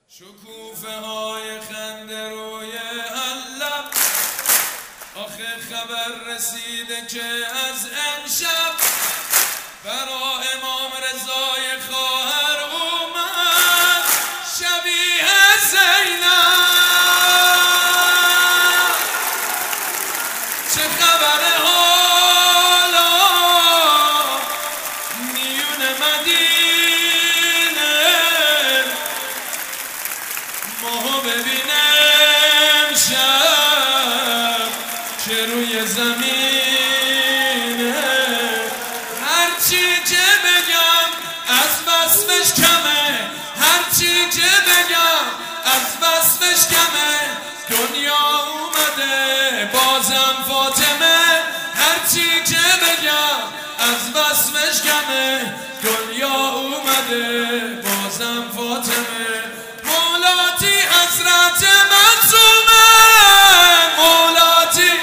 شکوفه های خنده روی لب، آخه خبر رسیده که از امشب برا امام رضای خواهر اومد شبیه زینب. چه خبره حالا میون مدینه، ماهو ببینم شب که روی زمینه. هرچی که بگم از وصفش کمه، هرچی که بگم از وصفش کمه. دنیا اومده بازم فاطمه، هرچی که بگم از وصفش کمه. دنیا اومده بازم فاطمه. مولاتی حضرت معصومه، مولاتی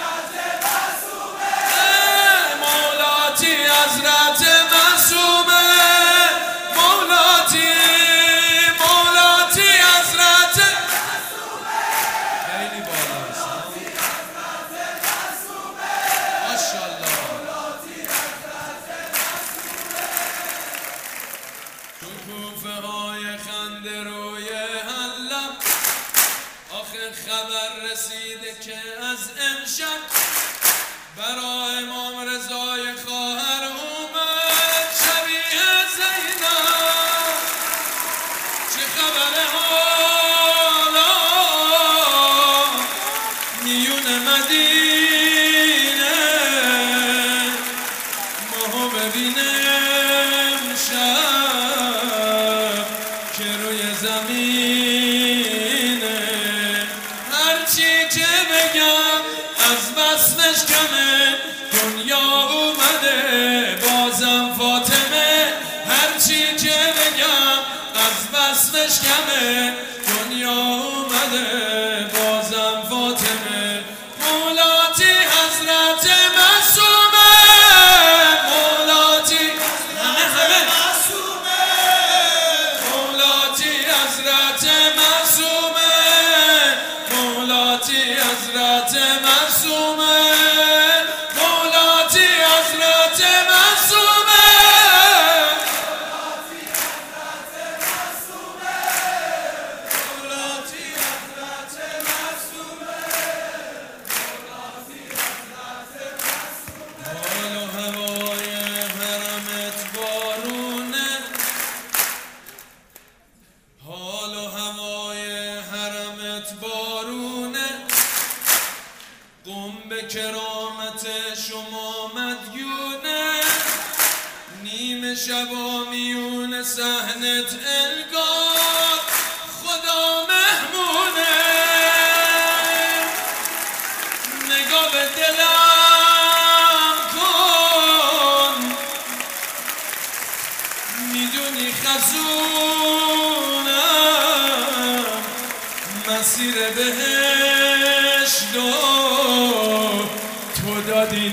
مولاتی حضرت معصومه، مولاتی حضرت خیلی بالاست. ماشاءالله. شکوفه های خنده روی لب، آخه خبر رسیده که از امشب برا امام رضای خواهر اومد شبیه زینب. چه خبره حالا میون مدینه، ماهو ببینم شب که روی زمینه. هرچی که بگم از وصفش کمه. دنیا اومده بازم فاطمه، هرچی که بگم از وصفش کمه. دنیا اومده بازم فاطمه. مولاتی حضرت معصومه، مولاتی همه معصومه، مولاتی حضرت معصومه، مولاتی حضرت معصومه، مولاتی حضرت معصومه، مولاتی حضرت معصومه، مولاتی حضرت معصومه. حال و هوای حرمت بارونه، حال و هوای حرمت بارونه. قم به کرامت شما مدیونه، نیمه شبا میون صحنت انگار خدا مهمونه. نگاه به دلم کن، میدونی خزونم مسیر بهشت تو دادی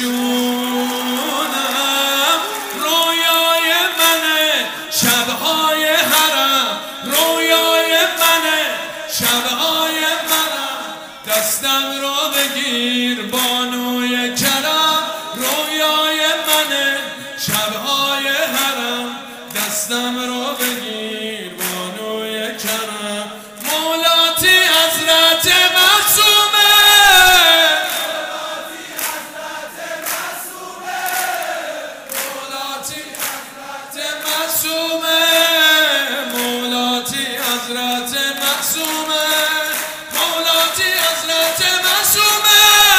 نشونم. رویای منه شبهای حرم، رویای منه شبهای منم. دستم رو بگیر بانوی کرم، رویای منه شبهای حرم. دستم رو بگیر بانوی کرم. مولاتی حضرت معصومه، مولاتی حضرت معصومه، مولاتی حضرت معصومه، مولاتی حضرت معصومه.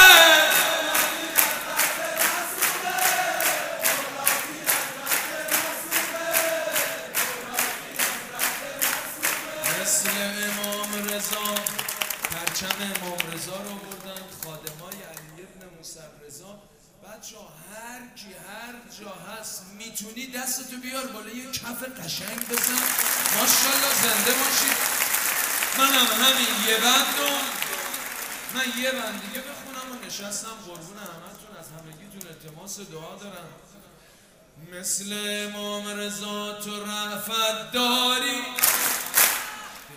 مثل امام رضا پرچم امام رضا رو بردن خادمای علی ابن موسی رضا. بچه هر کی هر جا هست میتونی دستتو بیار بالا یه کف قشنگ بزن. ماشاءالله زنده باشید. منم همین یه بند دیگه بخونم و نشستم. قربون همتون از همگیتون التماس دعا دارم. مثل امام رضا تو رأفت داری،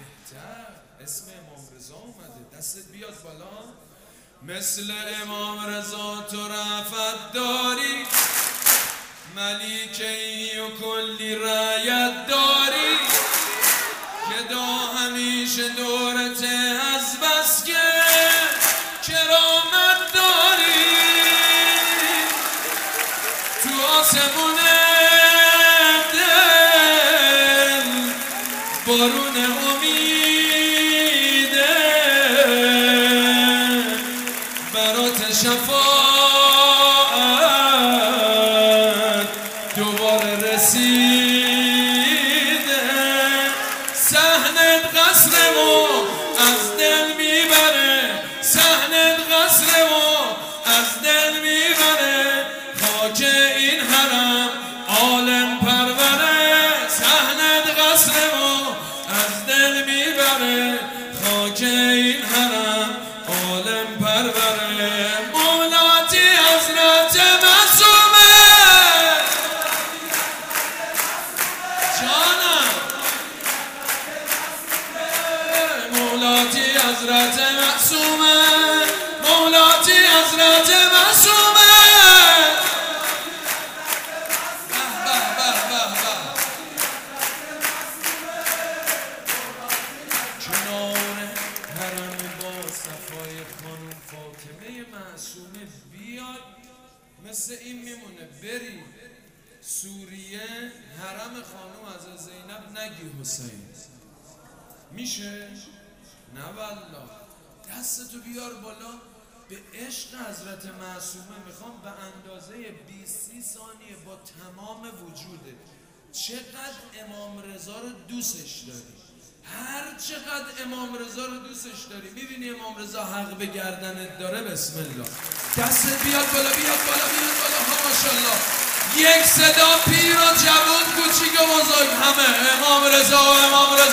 اسم امام رضا اومده. دستت بیاد بالا. مثل امام رضا تو رفت داری، ملیکه‌ای و کلی رعیت داری، که دا همیشه دورت از بس که کرامت داری. تو آسمون دل بارون امیده، برات شفاعت دوباره رسیده. صحنت قصرمو از دل میبره، صحنت قصرمو از دل میبره، خاک این حرم عالم پروره. صحنت قصرمو از دل میبره، خاک این حرم عالم پروره. مولاتی حضرت معصومه جانم، مولاتی حضرت معصومه، مولاتی حضرت معصومه. کنار حرم با صفای خانم فاطمه معصومه بیاد، مثل این میمونه بری سوریه حرم خانم از زینب نگی حسین، میشه؟ نه والله. دستتو بیار بالا به عشق حضرت معصومه. میخوام به اندازه 20-30 ثانیه با تمام وجوده چقدر امام رضا رو دوستش داری، هر چقدر امام رضا رو دوستش داری. میبینی امام رضا حق به گردنت داره. بسم الله. دستت بیاد بالا، بیاد بالا، بیاد بالا. ها ماشاءالله. یک صدا پیر و جوان کوچیک و بزرگ همه امام رضا و امام رضا.